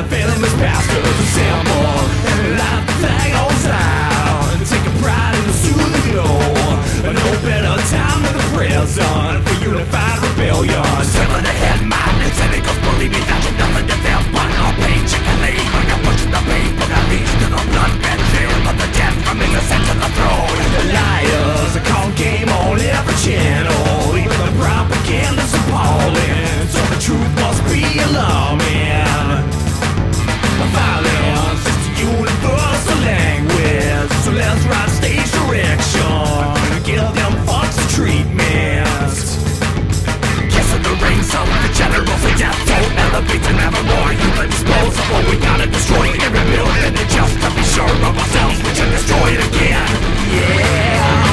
the venomous bastards assemble, and light the flag goes out, and take a pride in the soothing glow. But no better time than the present for unified rebellion. Sever the headman and cynicals, believe me that you're nothing to them but no pain. Chicken lead like a push in the beat, but that leads to the blood and chill of the death from innocent to the throne. The liars are calling game on every channel, even the propaganda's appalling, so the truth must be alarming. Violence is the universal language, so let's write stage direction, give them fucks a treatment. Kissing the rings of the generals of death, don't elevate and never more. You can dispose of what we gotta destroy and rebuild, and then just to be sure of ourselves we can destroy it again. Yeah.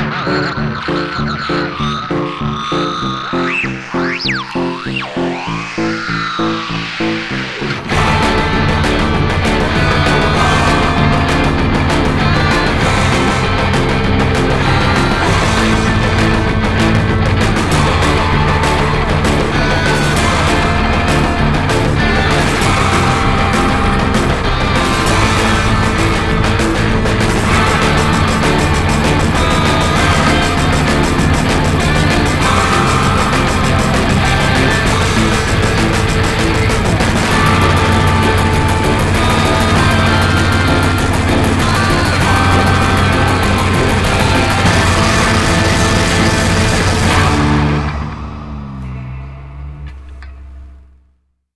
Yeah.